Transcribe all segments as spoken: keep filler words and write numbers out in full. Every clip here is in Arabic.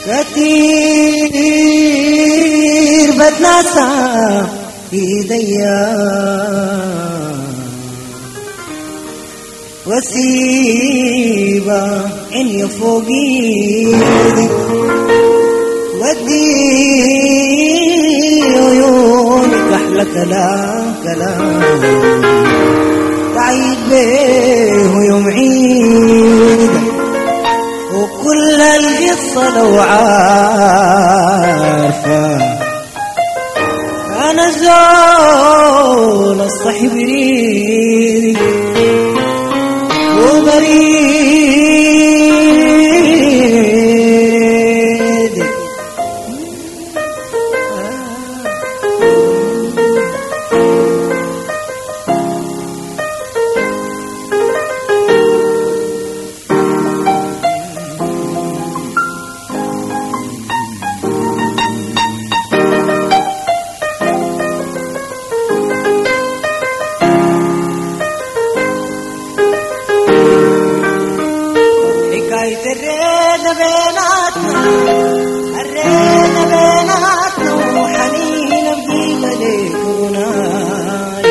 كتير بتناسى ايديا واسيبها عيني فوق ايدي ودي عيونك احلى كلام كلام تعيد بيه يوم عيدك وكل القصة لو عارفة أنا زول الصحي بريدي وبريدي الرينا بيناتنا الرينا بيناتنا وحنين بجيب ليك وناي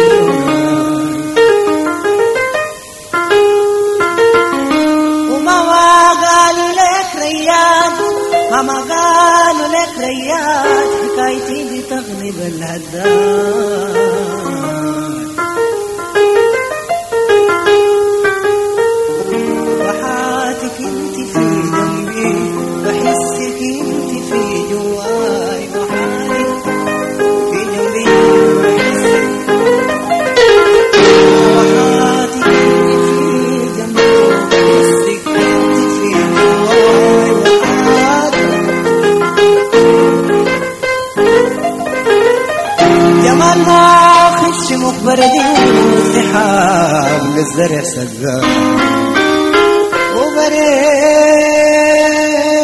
وما قالوا لك ريان ما قالوا لك ريان حكايتي بتغلب الهداد بحسك انت في جواي وحالي في جنبي وحياتك انت في جنبي بحسك انت في جواي وحالي جمال ما خش مخبردي وسحاب للزرع سقاف وبريد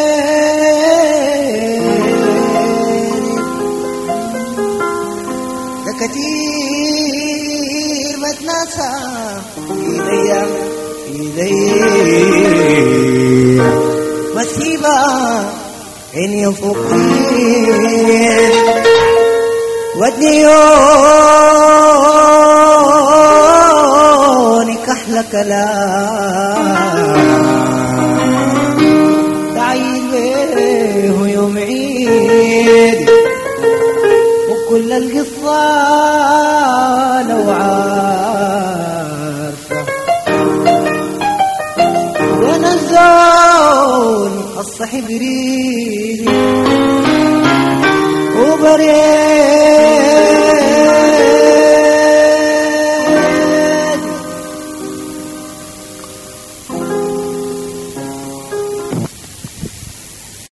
كتير بتناسى ايديا ايديا واسيبها عيني فوقي ودني عيونك احلى كلام تعيد بيه يوم عيدي كل القصة لو عارفة وانا الزول الصحي بريدي وبريد